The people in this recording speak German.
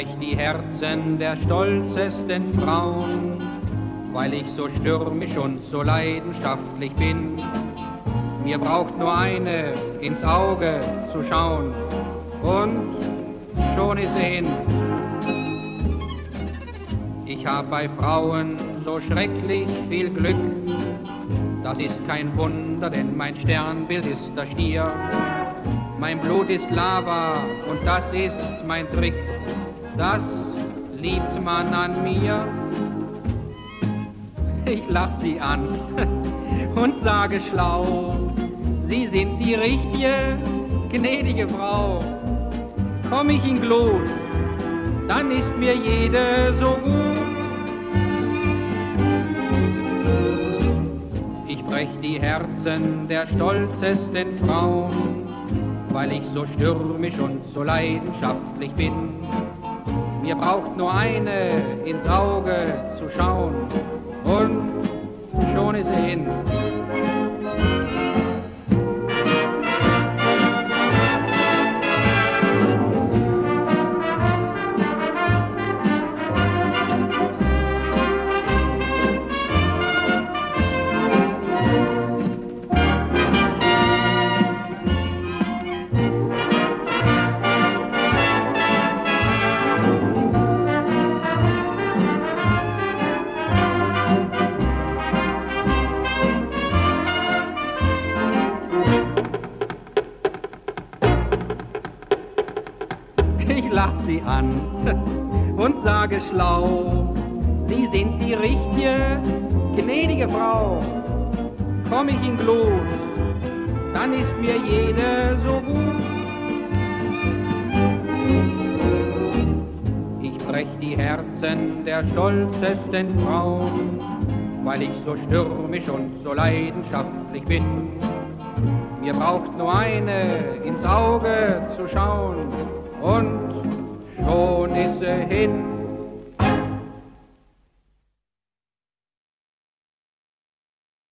brech die Herzen der stolzesten Frauen, weil ich so stürmisch und so leidenschaftlich bin. Mir braucht nur eine ins Auge zu schauen und schon ist sie hin. Ich hab bei Frauen so schrecklich viel Glück, das ist kein Wunder, denn mein Sternbild ist der Stier. Mein Blut ist Lava und das ist mein Trick, das liebt man an mir. Ich lach sie an und sage schlau, Sie sind die richtige, gnädige Frau. Komm ich in Glut, dann ist mir jede so gut. Ich brech die Herzen der stolzesten Frauen, weil ich so stürmisch und so leidenschaftlich bin. Mir braucht nur eine ins Auge zu schauen und schon ist sie hin. Ich lach sie an und sage schlau, Sie sind die richtige, gnädige Frau. Komm ich in Glut, dann ist mir jede so gut. Ich brech die Herzen der stolzesten Frauen, weil ich so stürmisch und so leidenschaftlich bin. Mir braucht nur eine ins Auge zu schauen und schon ist sie hin.